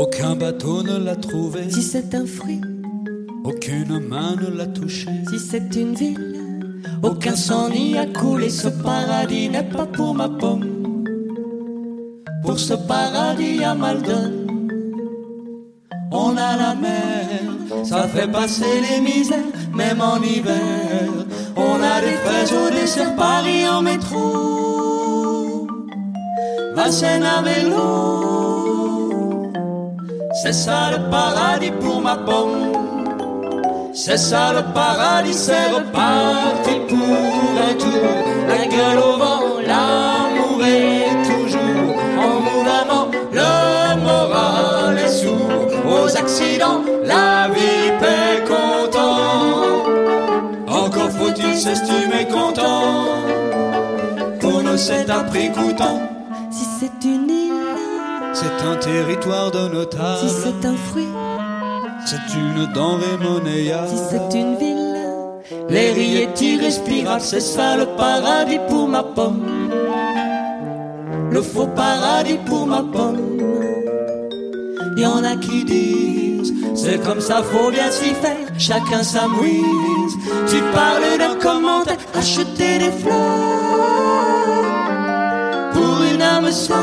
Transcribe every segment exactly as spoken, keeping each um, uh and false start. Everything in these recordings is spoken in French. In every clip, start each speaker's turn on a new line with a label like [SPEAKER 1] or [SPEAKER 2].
[SPEAKER 1] Aucun bateau ne l'a trouvé.
[SPEAKER 2] Si c'est un fruit,
[SPEAKER 1] aucune main ne l'a touché.
[SPEAKER 2] Si c'est une ville, aucun sang n'y a coulé. Ce paradis n'est pas pour ma pomme. Pour ce paradis à Maldon, on a la mer, ça fait passer les misères, même en hiver. On a des fraises au dessert, Paris en métro, Vincennes à vélo. C'est ça le paradis pour ma pomme. C'est ça le paradis, c'est reparti pour un tour. La gueule au vent, l'amour est toujours en mouvement. Le moral est sourd aux accidents, la vie paie content. Encore faut-il s'estimer content. Pour nous c'est un prix coûtant. Si c'est une île,
[SPEAKER 1] c'est un territoire de notables.
[SPEAKER 2] Si c'est un fruit,
[SPEAKER 1] c'est une denrée monnayable.
[SPEAKER 2] Si c'est une ville, l'air y est irrespirable. C'est ça le paradis pour ma pomme. Le faux paradis pour ma pomme. Y'en a qui disent, c'est comme ça, faut bien s'y faire. Chacun sa mouise. Tu parles d'un commentaire, acheter des fleurs pour une âme sœur.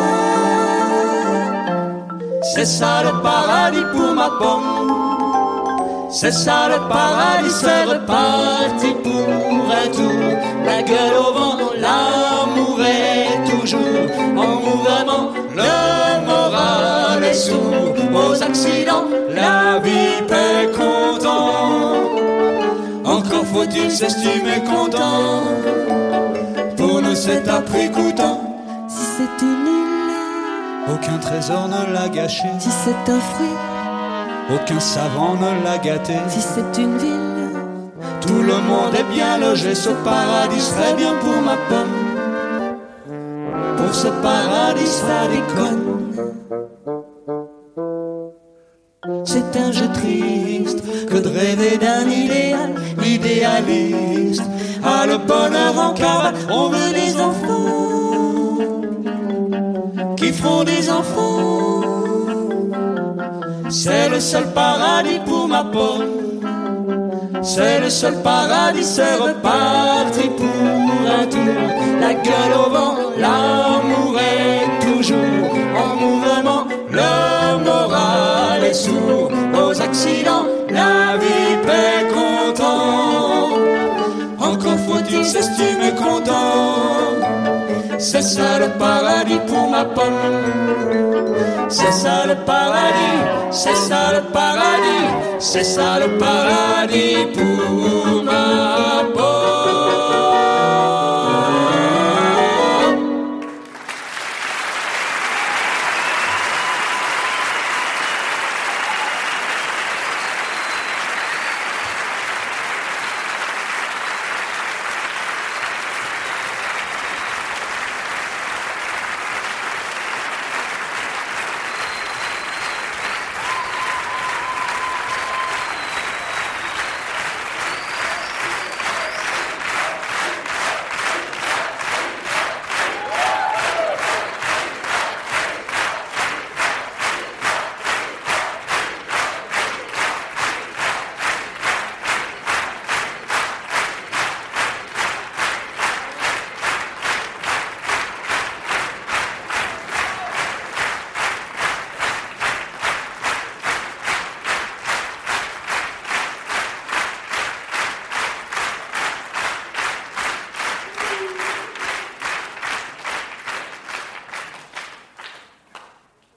[SPEAKER 2] C'est ça le paradis pour ma pomme. C'est ça le paradis, c'est reparti pour un tour. La gueule au vent, l'amour est toujours en mouvement. Le moral est sourd aux accidents, la vie paie content. Encore faut-il s'estimer content. Pour nous c'est un prix coûtant. Si c'est une île,
[SPEAKER 1] aucun trésor ne l'a gâché.
[SPEAKER 2] Si c'est un fruit,
[SPEAKER 1] aucun savant ne l'a gâté.
[SPEAKER 2] Si c'est une ville,
[SPEAKER 1] tout le monde est bien logé. Ce paradis serait bien pour ma pomme. Pour ce paradis ça déconne.
[SPEAKER 2] C'est un jeu triste que de rêver d'un idéal. L'idéaliste a le bonheur en cavale. On veut des enfants qui feront des enfants. C'est le seul paradis pour ma pomme. C'est le seul paradis, c'est reparti pour un tour. La gueule au vent, l'amour est toujours en mouvement. Le moral est sourd aux accidents, la vie paie content. Encore faut-il s'estimer content. C'est ça le paradis pour ma pomme. C'est ça le paradis, c'est ça le paradis, c'est ça le paradis pour ma pomme.